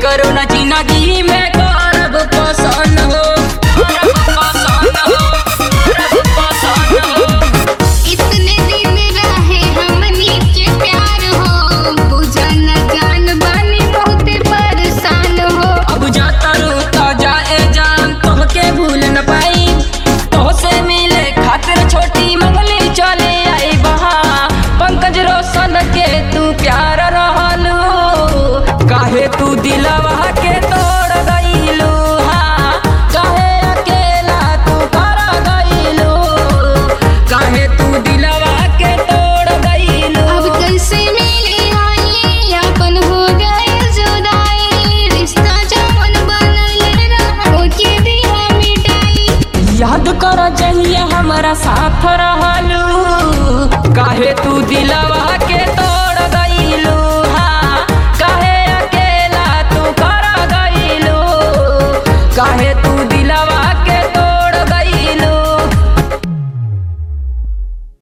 करो ना जिंदगी में करब पसंद हो, करब पसंद हो, करब पसंद हो। इतने दिन रहे हमनी के प्यार हो, बुझा न जान बानी बहुत परेशान हो। अब जाता रूता जाए जान तोहके भूल न पाई, तोहसे मिले खातिर छोटी मंगली चले आई बहा। पंकज रोशन के तू प्यार रहलू, काहे तू दिलवा के तोड़ गईलू, हाँ काहे अकेला तू कर गईलू, काहे तू दिलवा के तोड़ गईलू। अब कैसे मिले आई अपन हो गए जुदाई, रिश्ता जवन बनल रहा ओके दिया मिटाई। याद कर जहिए हमारा साथ रहलू, काहे तू दिलवा